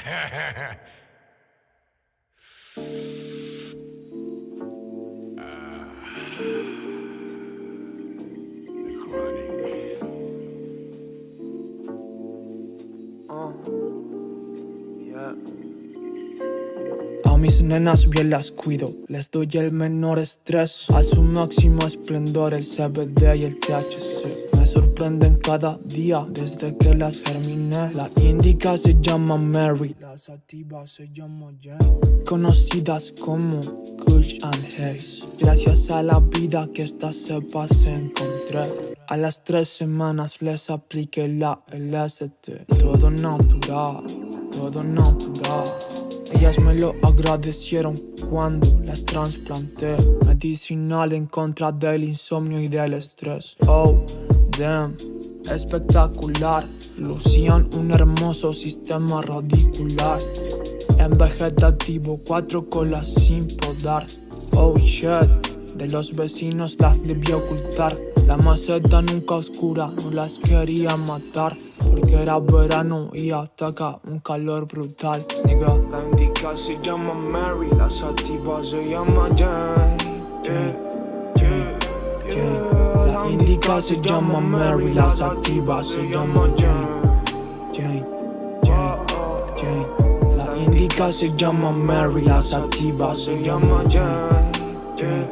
A mis nenas bien las cuido, les doy el menor estrés. A su máximo esplendor el CBD y el THC. Me sorprenden cada día desde que las germiné. La índica se llama Mary, la sativa se llama Jane. Conocidas como Kush and Haze. Gracias a la vida que esta cepa se encontré. A las 3 semanas les apliqué la LSD. Todo natural, todo natural. Ellas me lo agradecieron cuando las trasplanté. Medicinal en contra del insomnio y del estrés. Oh, damn, espectacular. Lucían un hermoso sistema radicular. En vegetativo, 4 colas sin podar. Oh shit, de los vecinos las debí ocultar. La maceta nunca oscura, no las quería matar. Porque era verano y ataca un calor brutal, nigga. La indica se llama Mary, la sativa se llama Jane. La indica se llama Mary, la sativa se llama Jane. La indica se llama Mary, la sativa se llama Jane.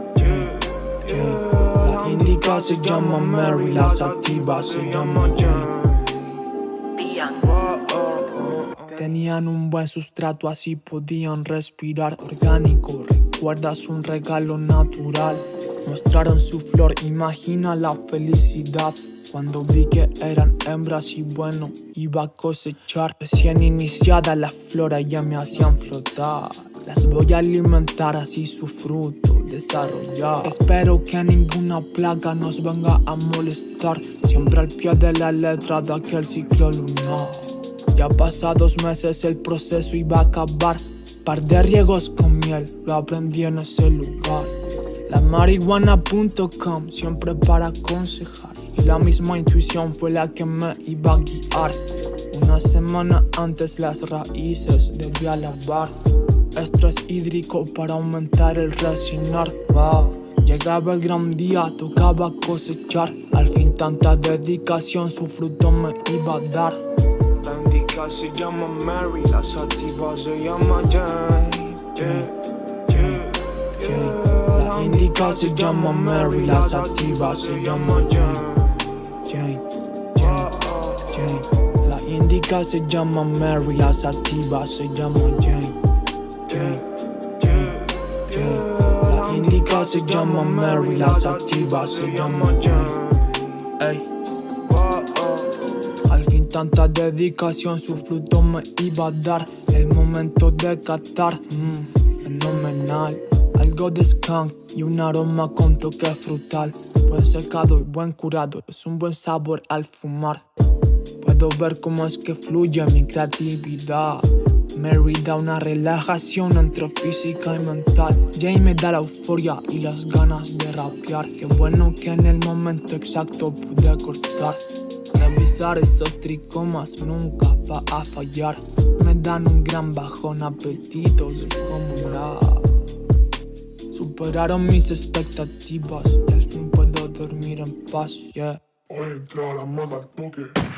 La indica se llama Mary, la sativa se llama Jane. Tenían un buen sustrato, así podían respirar orgánico. Recuerdas un regalo natural. Mostraron su flor, imagina la felicidad. Cuando vi que eran hembras y bueno, iba a cosechar. Recién iniciada la flora ya me hacían flotar. Las voy a alimentar, así su fruto desarrollar. Espero que ninguna plaga nos venga a molestar. Siempre al pie de la letra de aquel ciclo lunar. Ya pasados meses el proceso iba a acabar. Par de riegos con miel, lo aprendí en ese lugar. La marihuana.com, siempre para aconsejar. Y la misma intuición fue la que me iba a guiar. Una semana antes las raíces debía lavar. Estrés hídrico para aumentar el resinar. Wow. Llegaba el gran día, tocaba cosechar. Al fin tanta dedicación, su fruto me iba a dar. La indica se llama Mary, la sativa se llama Jane. La indica se llama Mary, la sativa se llama Jane. La indica se llama Mary, la sativa se llama Jane. La indica se llama Mary, la sativa se llama Jane. Ey. Al fin tanta dedicación, su fruto me iba a dar. El momento de catar, fenomenal. Algo de skunk y un aroma con toque frutal. Buen secado y buen curado, es un buen sabor al fumar. Puedo ver cómo es que fluye mi creatividad. Mary da una relajación entre física y mental. Jane me da la euforia y las ganas de rapear. Qué bueno que en el momento exacto pude cortar. Revisar esos tricomas nunca va a fallar. Me dan un gran bajón, apetitos descomunal. Superaron mis expectativas y al fin puedo dormir en paz, yeah. Hoy entra la moda al toque.